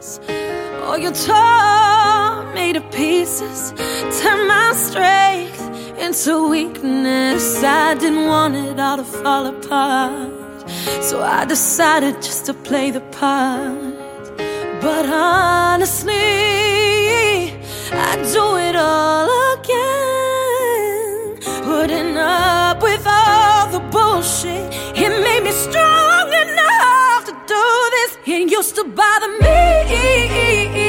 Oh, you tore me to pieces, turned my strength into weakness. I didn't want it all to fall apart, so I decided just to play the part. But honestly, I'd do it all again. Putting up with all the bullshit, it made me strong enough to do this. It used to bother me